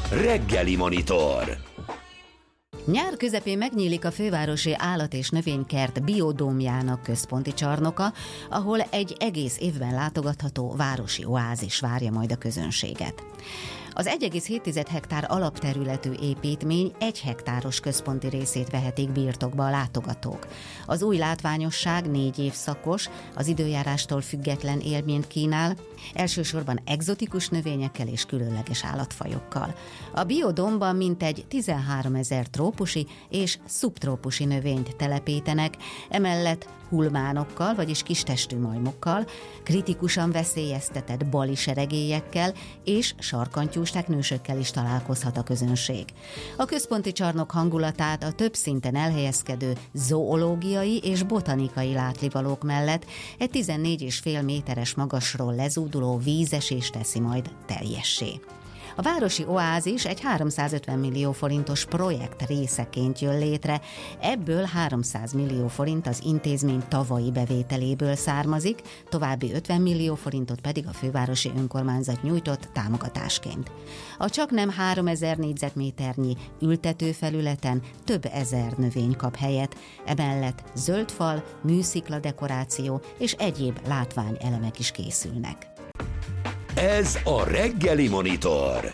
Reggeli Monitor. Nyár közepén megnyílik a fővárosi állat- és növénykert biodómjának központi csarnoka, ahol egy egész évben látogatható városi oázis várja majd a közönséget. Az 1,7 hektár alapterületű építmény 1 hektáros központi részét vehetik birtokba a látogatók. Az új látványosság 4 évszakos, az időjárástól független élményt kínál, elsősorban egzotikus növényekkel és különleges állatfajokkal. A biodómban mintegy 13 000 trópusi és szubtrópusi növényt telepítenek, emellett hulmánokkal, vagyis kistestű majmokkal, kritikusan veszélyeztetett baliseregélyekkel és sarkantyús teknősökkel is találkozhat a közönség. A központi csarnok hangulatát a több szinten elhelyezkedő zoológiai és botanikai látnivalók mellett egy 14,5 méteres magasról lezúduló vízesés teszi majd teljessé. A városi oázis egy 350 millió forintos projekt részeként jön létre, ebből 300 millió forint az intézmény tavalyi bevételéből származik, további 50 millió forintot pedig a fővárosi önkormányzat nyújtott támogatásként. A csaknem 3000 négyzetméternyi ültetőfelületen több ezer növény kap helyet, emellett zöldfal, műszikla dekoráció és egyéb látványelemek is készülnek. Ez a Reggeli Monitor.